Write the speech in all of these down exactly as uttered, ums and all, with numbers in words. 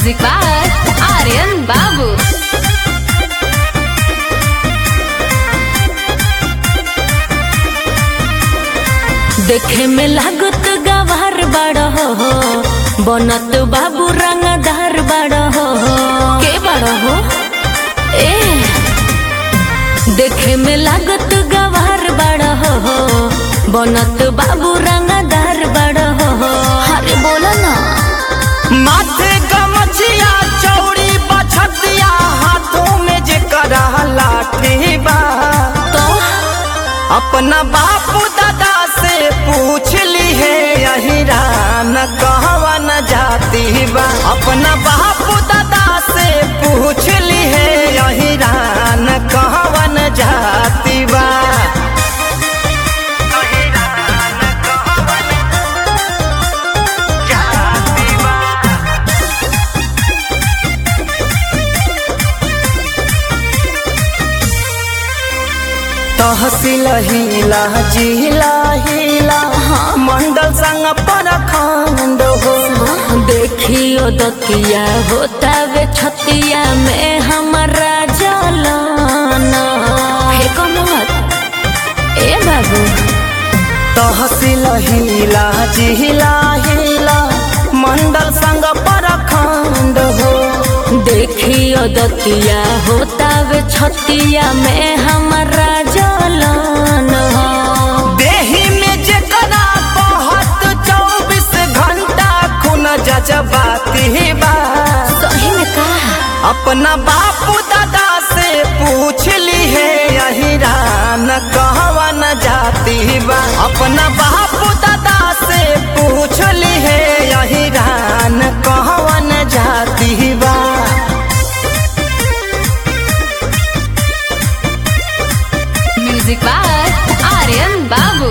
Music by Aryan बाबू। देखे में लागत गवार बड़ हो, बनत बाबू रंगदार बड़ हो। के बड़ हो ए देखे में लागत गवार बड़ हो, बनत बाबू रंगदार बड़ हो। अरे बोला ना। माथे गमछिया चौड़ी बछतिया, हाथों में जे करा लाठी बा। तो अपना बापू दादा से पूछ ली है, यही रान कहवा न जाती बा। अपना बापू दादा से पूछ ली है, यही रान कहवा न जाती बा। तहसील हिला जिला हिला, मंडल संग परखंड हो। देखियो दतिया होता वे छतिया में हमारा जलाना। फेंको मत ए बाबू। तहसील हिला जिला हिला, मंडल संग परखंड हो। देखियो दतिया होता वे छतिया में हमारा जलान हो। देही में जकरा बहत चौबीस घंटा खून जज्बाती बा। सही में कहा। अपना बापू दादा से पूछ ली है, यही रान कहवा न जाती बा। अपना बापू दादा से पूछ ली है, यही रान कहवा न जाती बा। म्यूजिक बाय आर्यन बाबू।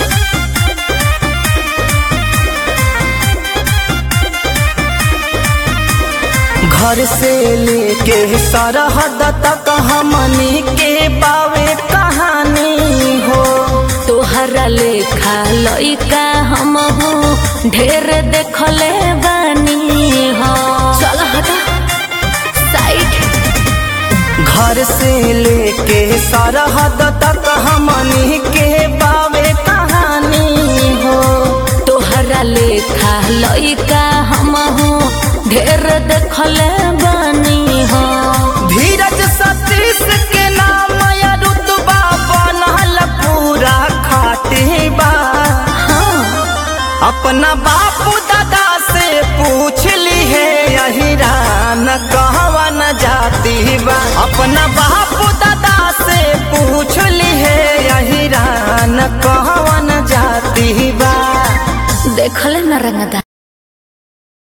घर से लेके सरहद तक हमनी के बावे कहानी हो। तोहरा लेखा लइका हम हो, ढेर देखले बानी हो। चल हटा साइड। घर से लेके सरहद तक हमनी के बावे कहानी हो। तोहरा लेखा लइका हम हो, ढेर देखले बानी हो। धीरज सतीश के नाम या रुतबा बनल पूरा खाटी बा। हाँ। अपना बापू दादा से पूछ ली है, यही रान कहवा न जाती बा। अपना बापू दादा से पूछ ली है, यही रान कहवा न जाती बा। देखले न रंगदा।